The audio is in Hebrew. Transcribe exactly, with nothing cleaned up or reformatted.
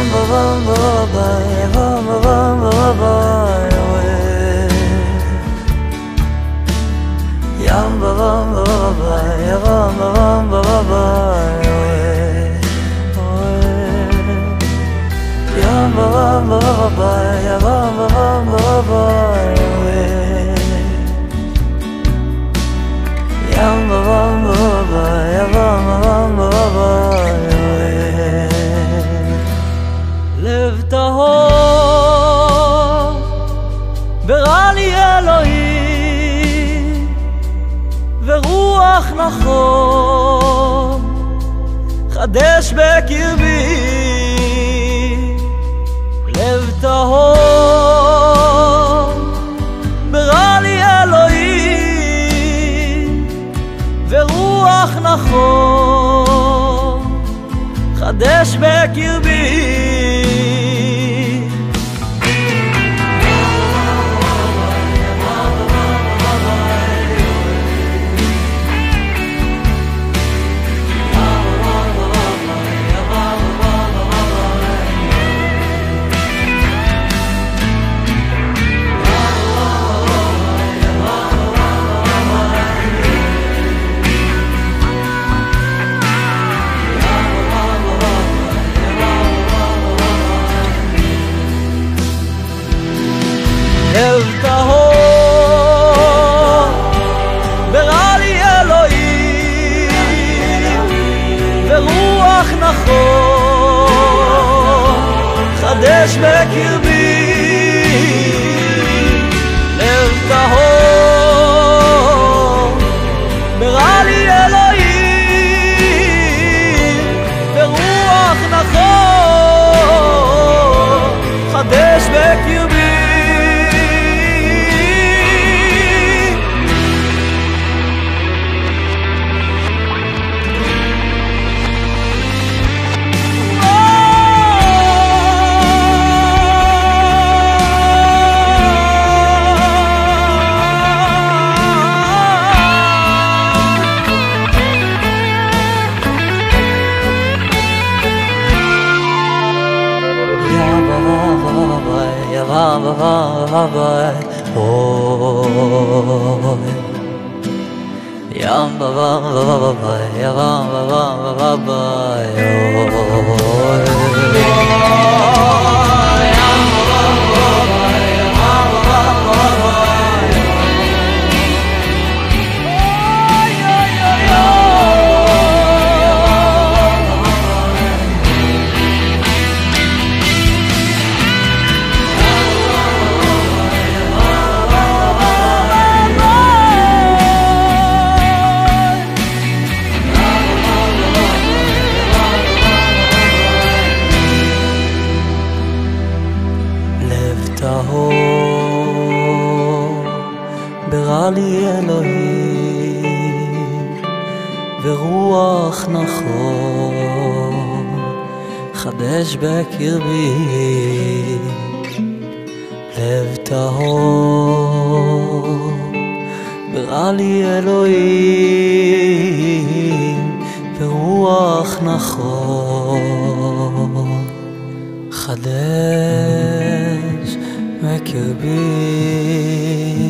לב טהור ברא לי אלוהים ורוח נכון חדש בקרבי. לב טהור ברא לי אלוהים ורוח נכון חדש בקרבי. לב טהור ברא לי אלוהים ורוח נכון חדש בקרבי. לב טהור ברא לי אלוהים ורוח נכון חדש בקרבי. Yam ba ba ba ba ba ya ba ba ba ba ba טהור ברא לי אלוהים ורוח נכון חדש בקרבי. לב טהור ברא לי אלוהים ורוח נכון חדש בקרבי.